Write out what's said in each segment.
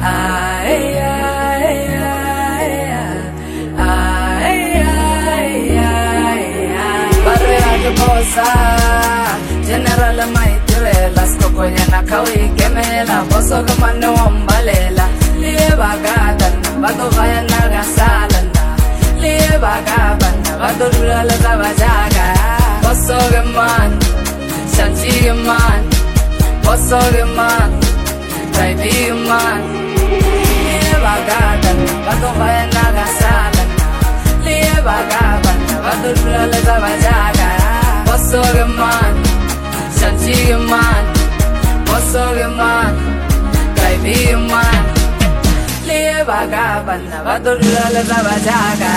General Maitrela, Skokoyana Kawi, Gemela, Bosogamano Umbalela, Liebagadan, Badovaya Nagasalanda, Liebagaban, Badula Zavajaga, Bosogaman, Sanchigaman, Bosogaman, Taibiman, Liebagadan, Badovaya Nagasalanda, Liebagaban, Badula Zavajaga. Bosogaman, Sanchigaman, Bosogaman, Kaibiman, Liebagaban, Badula Zavajaga.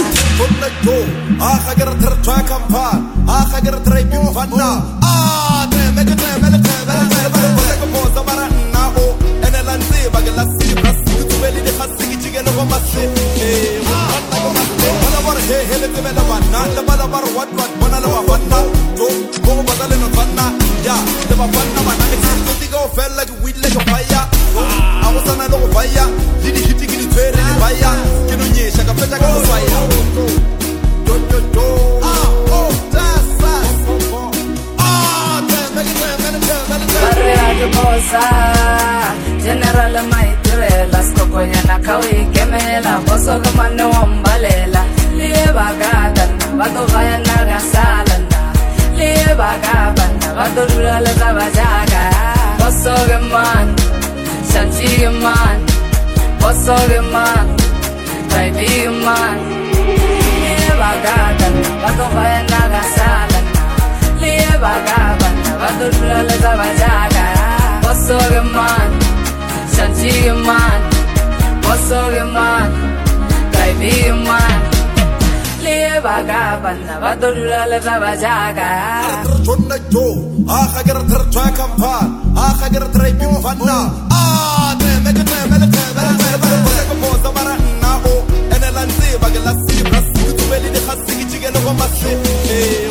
I get a track and part, I get a trade in Fana. Make a time, and a Lanzi, Bagalasi, to Belly, the Hasi, chicken over my city. The Balabar, what, Bonala, go Badalino Fana, yeah, the Bafana, and go fell like a weed like a fire. I was on a low fire, did it hitting in the trade in the fire, you know, yes, I can put a fire. General Maitrela, Skokoyana Kawi, Gemela, Bosogamano Umbalela, Liebagadan, Badovaya Nagasalanda, Liebagaban, Badula Zavajaga, Bosogaman, Sanchigaman, Bosogaman, Taibiman, Liebagadan, Badovaya Nagasalanda, Liebagaban, Badula Zavajaga. Bosogaman, Sanchigaman, Bosogaman, Kaibiman, Liebagaban, Badula Zavajaga. I get a track and part, I get a trade in Fana. Make a time, and a Lanzi, Bagalasi, to Belly, the Hasi, chicken over my city.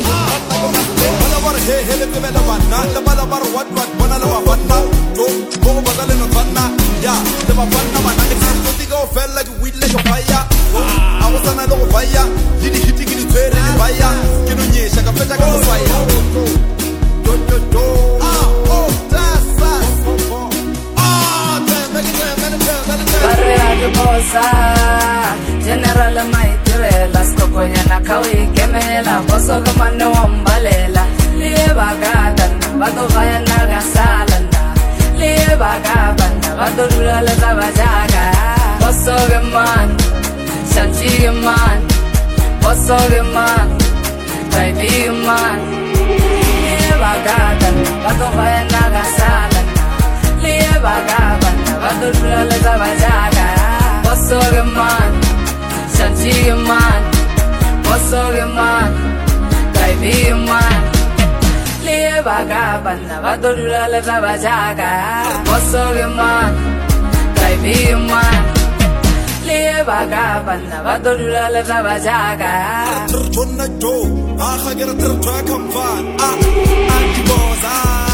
The Balabar, what, Bonala, go Badalino Fana, yeah, the Bafana, and I go fell like a weed like a fire. I was on a low fire, did it hitting in the trade in the fire, you know, yes, I can put a fire. General Maitrela, Skokoyana Kawi, Gemela, Bosogamano Umbalela, Liebagadan, Badovaya Nagasalanda, Liebagaban, Badula Zavajaga, Bosogaman, Sanchigaman, Bosogaman, Kaibiman, Liebagadan, Badovaya Nagasalanda, Liebagaban, Badula Zavajaga. Bosogaman, Sanchigaman, Bosogaman, Kaibiman, Liebagaban, Badula Zavajaga. Bosogaman, Kaibiman, Liebagaban, Badula Zavajaga. I get a track and part,